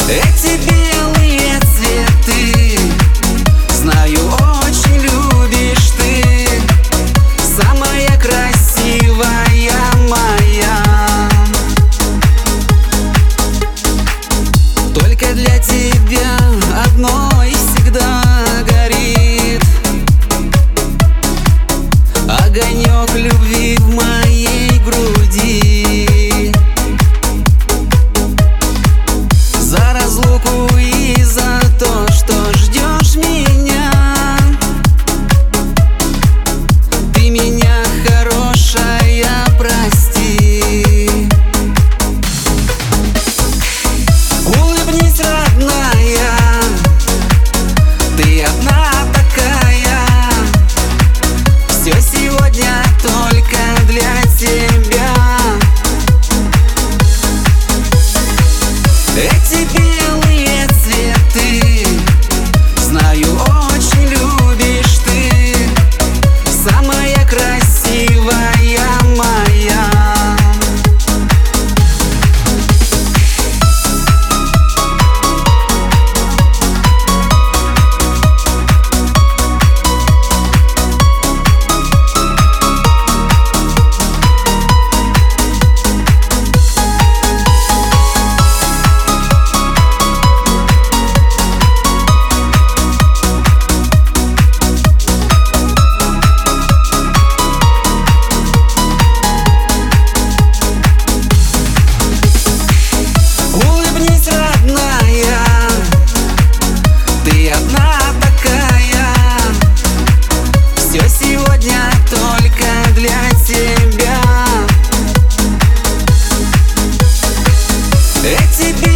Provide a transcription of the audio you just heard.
Эти белые цветы, знаю, очень любишь ты. Самая красивая моя. Только для тебя одной всегда горит огонек любви в моей груди. За разлуку и за то, что ждешь меня. Ты меня, хорошая, прости. Улыбнись, родная, ты одна такая. Все сегодня только для тебя. Эти белые цветы, знаю, очень любишь ты. Самая красивая моя. Улыбнись, родная, ты одна такая. Все сегодня только для тебя. Эти